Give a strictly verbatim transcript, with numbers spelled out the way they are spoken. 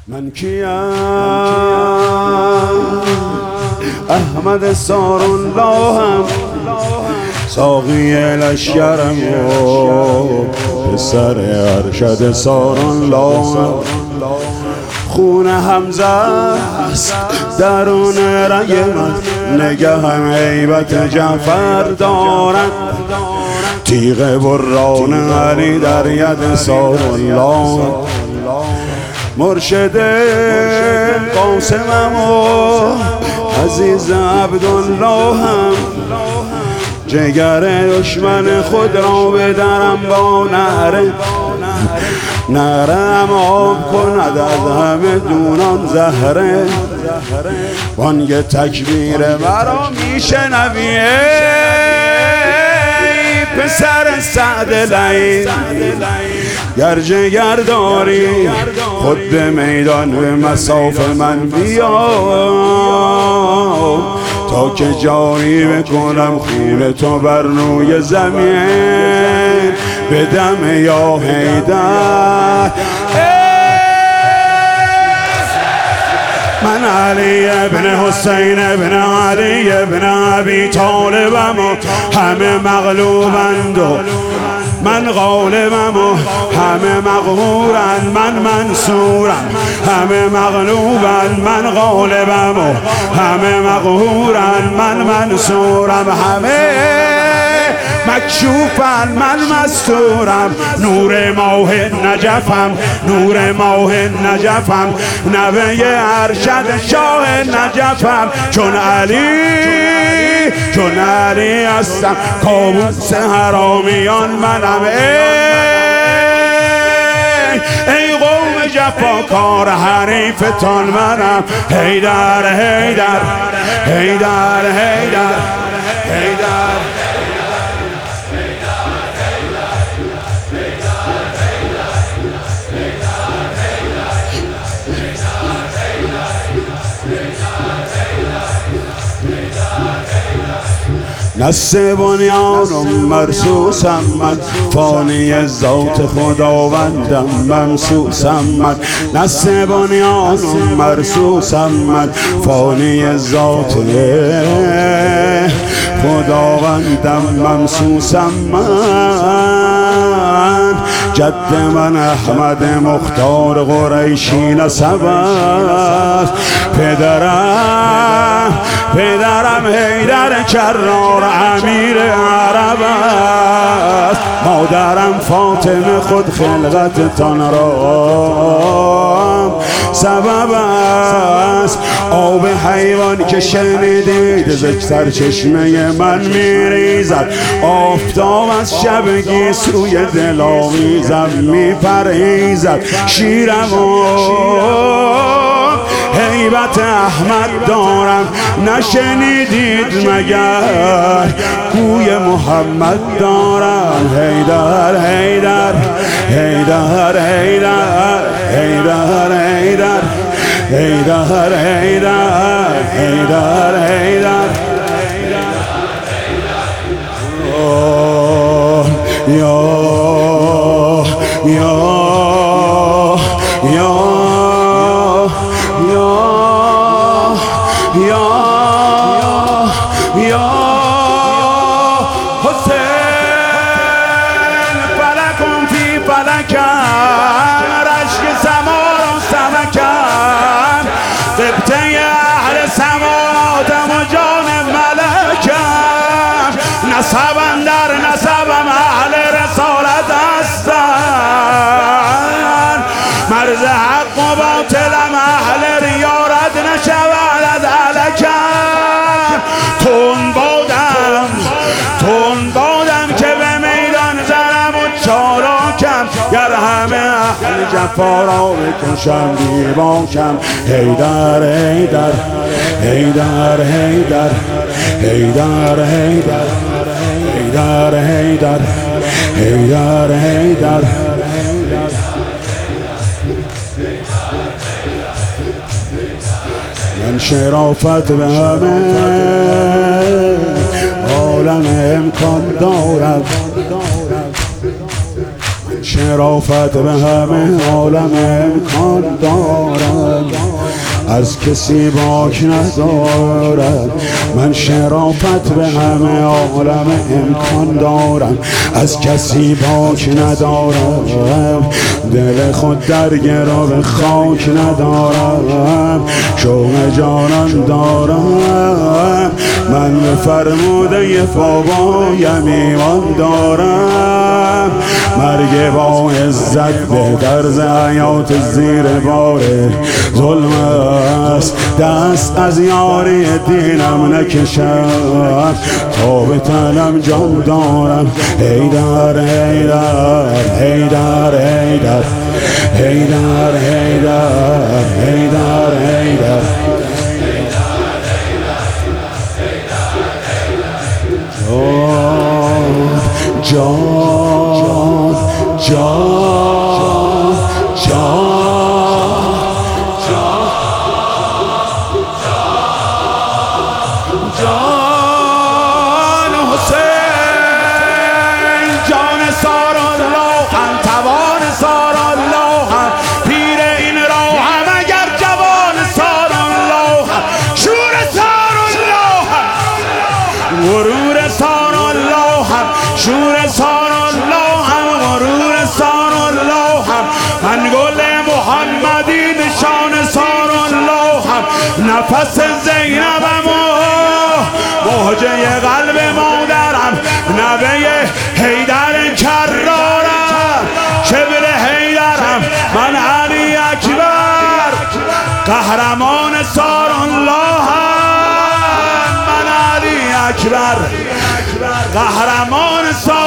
من کیم احمد ساراللهم، ساقی لشکرم و پسر ارشد ساراللهم. خون حمزه است درون رگ من، نگهم هیبت جعفر دارد. تیغ بران علی در ید ساراللهم، مرشد قاسمم و عزیز عبداللهم. جگر دشمن خود را بدرم با نهره، نهرم آب کند از همه دونان زهره. بانگ تکبیر مرا میشنوی پسر سعد لعین، گر جگر داری خود به میدان به مساف من بیا، تا که جاری بکنم خون تو بر روی زمین بدم یا حیدر. من علی ابن حسین ابن علی ابن ابی طالبم و همه مغلوبند و من غالبم و همه مقهورند. من منصورم همه مغلوبند، من غالبم و همه مقهورند. من منصورم همه مکشوفن، من مستورم. نور ماه نجفم، نور ماه نجفم، نوه ارشد شاه نجفم. چون علی چون علی هستم کابوس حرامیان منم. ای ای قوم جفاکار حریفتان منم. حیدر حیدر حیدر حیدر حیدر. نسل بنیانم مرسوسم من، فانی ذات خداوندم ممسوسم من. نسل بنیانم مرسوسم من، فانی ذات خداوندم ممسوسم من. جد من احمد مختار قریشی نسب است، پدرم پدرم حیدر کرار امیر عرب است. مادرم فاطمه خود خلقتتان را سبب است. آب حیوان که شنیدید ز سرچشمه من میریزد. آفتاب از شبگی سوی دل آویزم میپرهیزد. شیرم و هیبت احمد دارم، نشنیدید مگر گوی محمد دارم. حیدر حیدر حیدر حیدر حیدر حیدر حیدر حیدر حیدر حیدر. یا یا یا یا یا حسین فلکم فی فلکم، رشک سما را سمکم. سبته اهل سمادم و جان ملکم. نسبم در نسبم اهل رسالت هستن. مرز حق و باطلم اهل ریارت نشود از علکم. تون بادم تون بادم که به میدان زنم و چالاکم. گر همه اهل جفا را بکشم بیباکم. حیدر حیدر حیدر حیدر حیدر حیدر حیدر حیدر حیدر حیدر. من شرافت به همه عالم امکان دارم. شرافت به همه عالم امکان دارم. از کسی باک ندارم، من شرافت به همه عالم امکان دارم، از کسی باک ندارم، دل خود در گرو خاک ندارم، شوق جانان دارم، من به فرموده بابایم ایمان دارم، مرگ با عزت بهتر ز حیات زیر بار ظلم است، دست از یاری دینم نکشم، تا به تنم جان دارم، حیدر حیدر حیدر حیدر حیدر حیدر حیدر حیدر جان جان جان جان حسین، جان سار الله هم، توان سار الله هم، پیر این راه هم، اگر جوان سار الله هم، شور سار الله هم، غرور سار الله هم، شور سار الله هم، غرور سار الله هم، من گل محمدی نشان سار الله هم، نفس زینبم و موجه قلب مادرم، نوه حیدر کرارم، شبل حیدرم، من علی اکبر قهرمان سار الله هم، من علی اکبر قهرمان سار